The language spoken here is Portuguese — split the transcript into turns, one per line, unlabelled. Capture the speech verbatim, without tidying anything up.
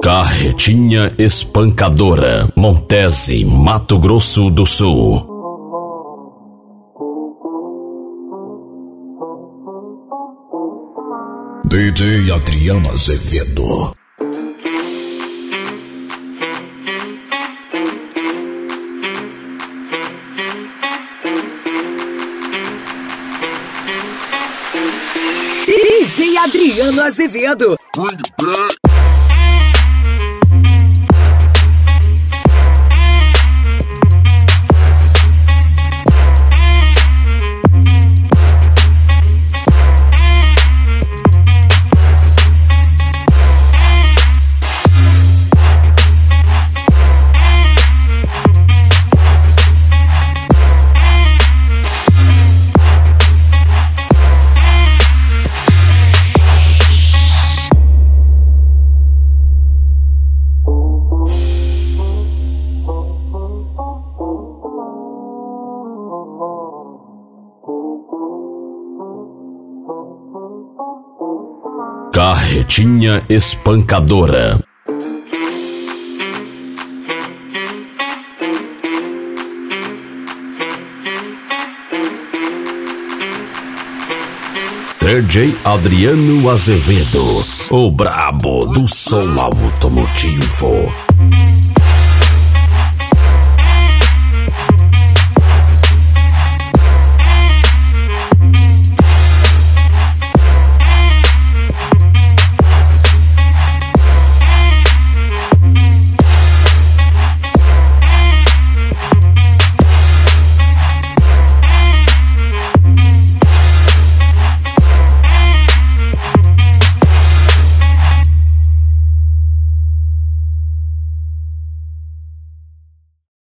Carretinha Espancadora, Montese, Mato Grosso do Sul.
D J Adriano Azevedo.
D J Adriano Azevedo.
Bring it back.
Carretinha Espancadora. D J Adriano Azevedo, o brabo do som automotivo.